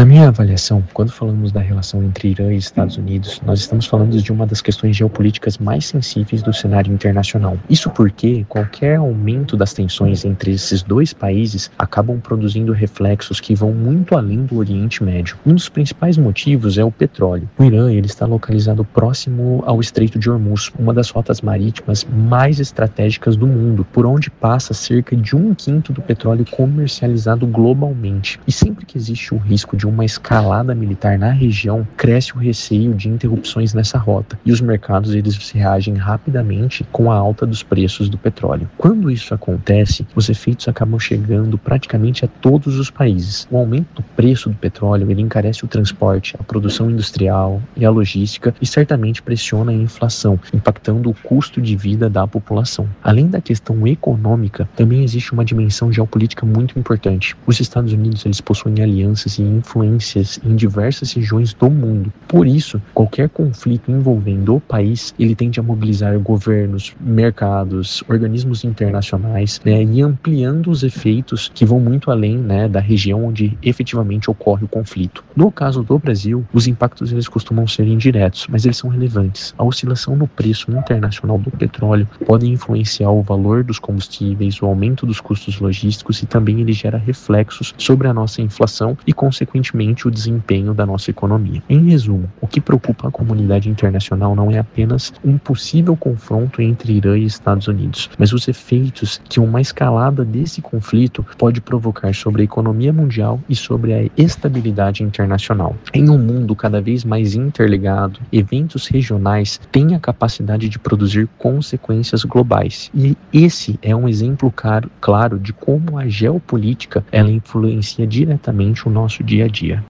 Na minha avaliação, quando falamos da relação entre Irã e Estados Unidos, nós estamos falando de uma das questões geopolíticas mais sensíveis do cenário internacional. Isso porque qualquer aumento das tensões entre esses dois países acabam produzindo reflexos que vão muito além do Oriente Médio. Um dos principais motivos é o petróleo. O Irã ele está localizado próximo ao Estreito de Hormuz, uma das rotas marítimas mais estratégicas do mundo, por onde passa cerca de 1/5 do petróleo comercializado globalmente. E sempre que existe o risco de uma escalada militar na região, cresce o receio de interrupções nessa rota, e os mercados eles reagem rapidamente com a alta dos preços do petróleo. Quando isso acontece, os efeitos acabam chegando praticamente a todos os países. O aumento do preço do petróleo ele encarece o transporte, a produção industrial e a logística e certamente pressiona a inflação, impactando o custo de vida da população. Além da questão econômica, também existe uma dimensão geopolítica muito importante. Os Estados Unidos eles possuem alianças e influências em diversas regiões do mundo. Por isso, qualquer conflito envolvendo o país, ele tende a mobilizar governos, mercados, organismos internacionais, e ampliando os efeitos que vão muito além, da região onde efetivamente ocorre o conflito. No caso do Brasil, os impactos eles costumam ser indiretos, mas eles são relevantes. A oscilação no preço internacional do petróleo pode influenciar o valor dos combustíveis, o aumento dos custos logísticos e também ele gera reflexos sobre a nossa inflação e, consequentemente, o desempenho da nossa economia. Em resumo, o que preocupa a comunidade internacional não é apenas um possível confronto entre Irã e Estados Unidos, mas os efeitos que uma escalada desse conflito pode provocar sobre a economia mundial e sobre a estabilidade internacional. Em um mundo cada vez mais interligado, eventos regionais têm a capacidade de produzir consequências globais. E esse é um exemplo claro de como a geopolítica ela influencia diretamente o nosso dia a dia.